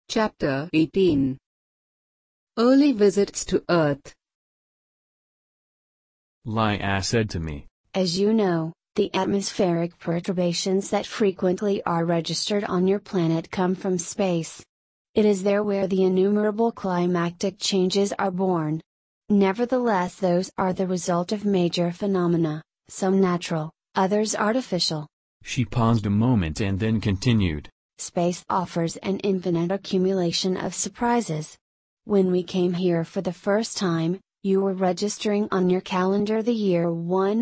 Chapter 18. Early Visits to Earth. Lia said to me, As you know, the atmospheric perturbations that frequently are registered on your planet come from space. It is there where the innumerable climactic changes are born. Nevertheless, those are the result of major phenomena, some natural, others artificial. She paused a moment and then continued. Space offers an infinite accumulation of surprises. When we came here for the first time, you were registering on your calendar the year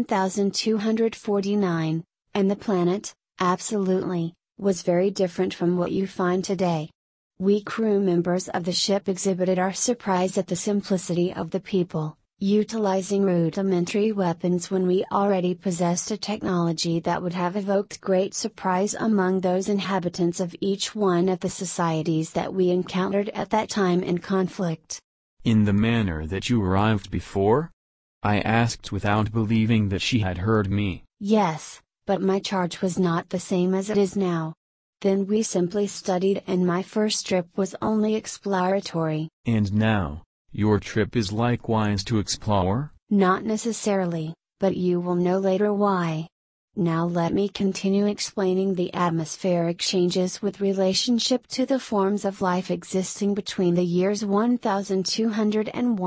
1249, and the planet, absolutely, was very different from what you find today. We crew members of the ship exhibited our surprise at the simplicity of the people, utilizing rudimentary weapons when we already possessed a technology that would have evoked great surprise among those inhabitants of each one of the societies that we encountered at that time in conflict. In the manner that you arrived before? I asked without believing that she had heard me. Yes, but my charge was not the same as it is now. Then we simply studied and my first trip was only exploratory. And now? Your trip is likewise to explore? Not necessarily, but you will know later why. Now let me continue explaining the atmospheric changes with relationship to the forms of life existing between the years 1200 and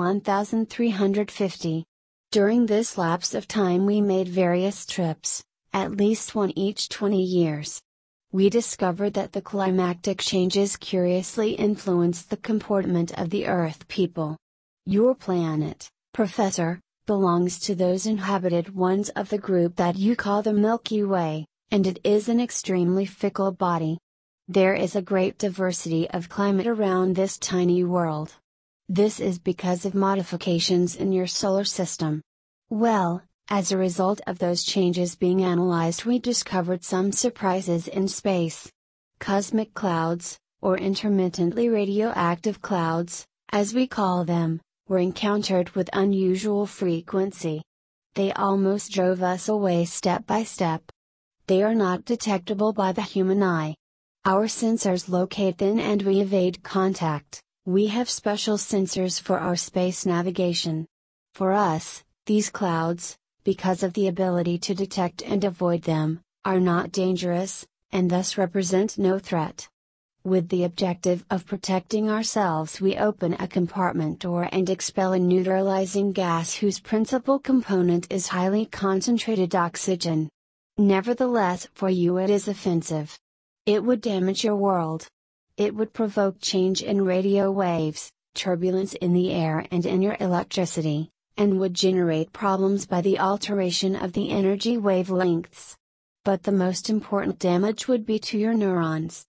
1350. During this lapse of time we made various trips, at least one each 20 years. We discovered that the climactic changes curiously influenced the comportment of the Earth people. Your planet, Professor, belongs to those inhabited ones of the group that you call the Milky Way, and it is an extremely fickle body. There is a great diversity of climate around this tiny world. This is because of modifications in your solar system. Well, as a result of those changes being analyzed, we discovered some surprises in space. Cosmic clouds, or intermittently radioactive clouds, as we call them, were encountered with unusual frequency. They almost drove us away step by step. They are not detectable by the human eye. Our sensors locate them and we evade contact. We have special sensors for our space navigation. For us, these clouds, because of the ability to detect and avoid them, are not dangerous, and thus represent no threat. With the objective of protecting ourselves, we open a compartment door and expel a neutralizing gas whose principal component is highly concentrated oxygen. Nevertheless, for you it is offensive. It would damage your world. It would provoke change in radio waves, turbulence in the air and in your electricity, and would generate problems by the alteration of the energy wavelengths. But the most important damage would be to your neurons.